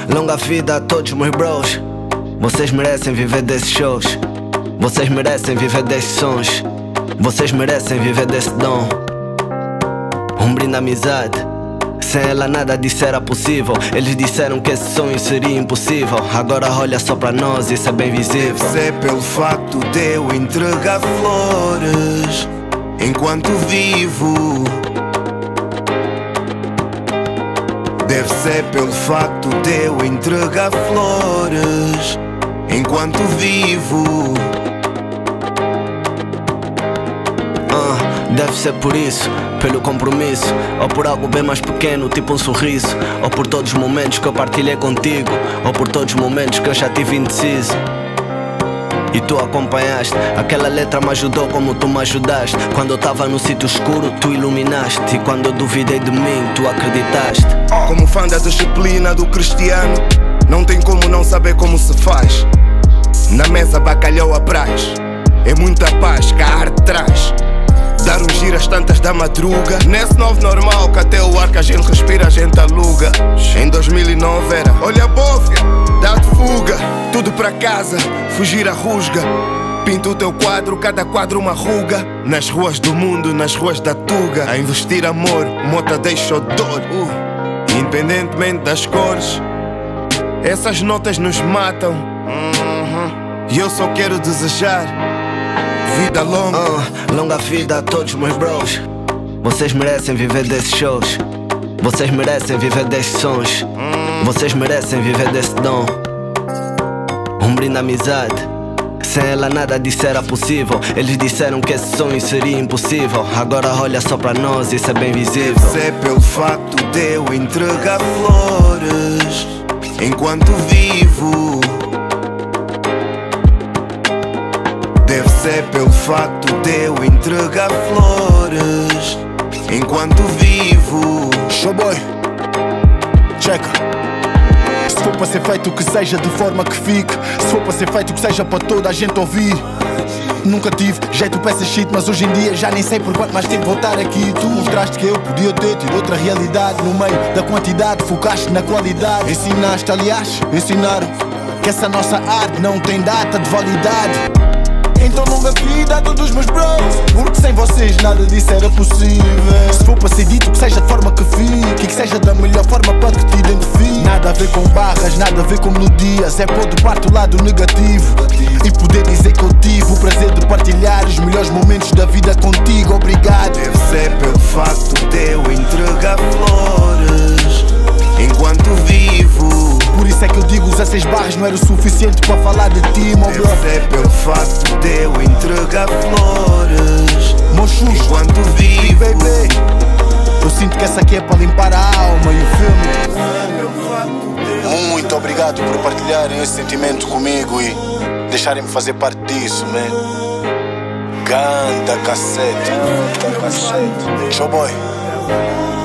Longa vida a todos meus bros. Vocês merecem viver desses shows. Vocês merecem viver desses sons. Vocês merecem viver desse dom. Um brinde à amizade. Sem ela nada disso era possível. Eles disseram que esse sonho seria impossível. Agora olha só pra nós, isso é bem visível. Deve ser pelo facto de eu entregar flores enquanto vivo. Deve ser pelo facto de eu entregar flores enquanto vivo. Deve ser por isso, pelo compromisso, ou por algo bem mais pequeno, tipo um sorriso, ou por todos os momentos que eu partilhei contigo, ou por todos os momentos que eu já tive indeciso e tu acompanhaste. Aquela letra me ajudou como tu me ajudaste. Quando eu tava no sítio escuro, tu iluminaste. E quando eu duvidei de mim, tu acreditaste. Como fã da disciplina do cristiano, não tem como não saber como se faz. Na mesa bacalhau à brás, é muita paz que a arte traz. Dar um giro às tantas da madruga, nesse novo normal que até o ar que a gente respira a gente aluga. Em 2009 era olha a bófia, dá-te fuga. Tudo pra casa, fugir à rusga. Pinta o teu quadro, cada quadro uma ruga. Nas ruas do mundo, nas ruas da Tuga. A investir amor, mota deixa dor. Independentemente das cores, essas notas nos matam. E eu só quero desejar vida longa. Longa vida a todos meus bros. Vocês merecem viver desses shows. Vocês merecem viver desses sons. Vocês merecem viver desse dom. Um brinde à amizade. Sem ela nada disso era possível. Eles disseram que esse sonho seria impossível. Agora olha só pra nós, isso é bem visível. Deve ser pelo facto de eu entregar flores enquanto vivo. Deve ser pelo facto de eu entregar flores enquanto vivo. Showboy, checa. Se for para ser feito que seja de forma que fique. Se for para ser feito que seja para toda a gente ouvir. Nunca tive jeito para esse shit, mas hoje em dia já nem sei por quanto mais tempo vou estar aqui. Tu mostraste que eu podia ter tido outra realidade. No meio da quantidade focaste na qualidade. Ensinaste, aliás, ensinaram que essa nossa arte não tem data de validade. Então longa vida a todos os meus bros, porque sem vocês nada disso era possível. Se for para ser dito que seja de forma que fique e que seja da melhor forma para que te identifique. Nada a ver com barras, nada a ver com melodias. É pôr de parte o lado negativo e poder dizer que eu tive o prazer de partilhar os melhores momentos da vida contigo. Obrigado. Deve ser pelo facto de eu entregar flores enquanto vivo. Por isso é que eu digo 16 barras não era o suficiente para falar de ti, meu bro. Deve ser pelo facto de eu entregar flores enquanto vivo. Baby, eu sinto que essa aqui é para limpar a alma e o filme. Muito obrigado por partilharem esse sentimento comigo e deixarem-me fazer parte disso, man. Ganda cassete. Showboy.